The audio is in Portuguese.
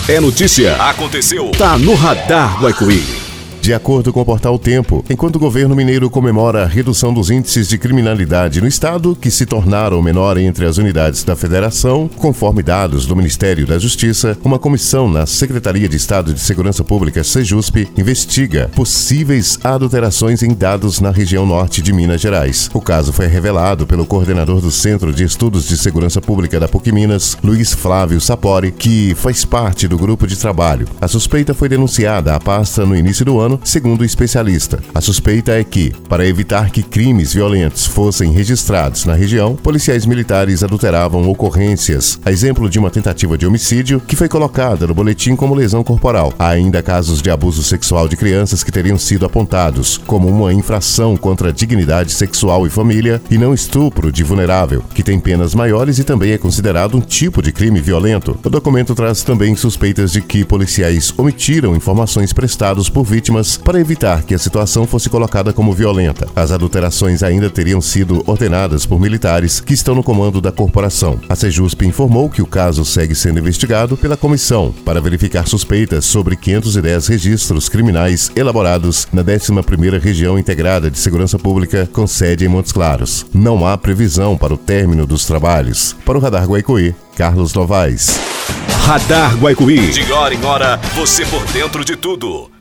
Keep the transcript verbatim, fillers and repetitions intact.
É notícia. Aconteceu. Tá no Radar Guaicuí. De acordo com o portal Tempo, enquanto o governo mineiro comemora a redução dos índices de criminalidade no estado, que se tornaram menor entre as unidades da federação, conforme dados do Ministério da Justiça, uma comissão na Secretaria de Estado de Segurança Pública, Sejusp, investiga possíveis adulterações em dados na região norte de Minas Gerais. O caso foi revelado pelo coordenador do Centro de Estudos de Segurança Pública da PUC Minas, Luiz Flávio Sapori, que faz parte do grupo de trabalho. A suspeita foi denunciada à pasta no início do ano, segundo o especialista. A suspeita é que, para evitar que crimes violentos fossem registrados na região, policiais militares adulteravam ocorrências, a exemplo de uma tentativa de homicídio que foi colocada no boletim como lesão corporal. Há ainda casos de abuso sexual de crianças que teriam sido apontados como uma infração contra a dignidade sexual e família e não estupro de vulnerável, que tem penas maiores e também é considerado um tipo de crime violento. O documento traz também suspeitas de que policiais omitiram informações prestadas por vítimas para evitar que a situação fosse colocada como violenta. As adulterações ainda teriam sido ordenadas por militares que estão no comando da corporação. A Sejusp informou que o caso segue sendo investigado pela comissão para verificar suspeitas sobre quinhentos e dez registros criminais elaborados na décima primeira Região Integrada de Segurança Pública, com sede em Montes Claros. Não há previsão para o término dos trabalhos. Para o Radar Guaicuí, Carlos Novaes. Radar Guaicuí. De hora em hora, você por dentro de tudo.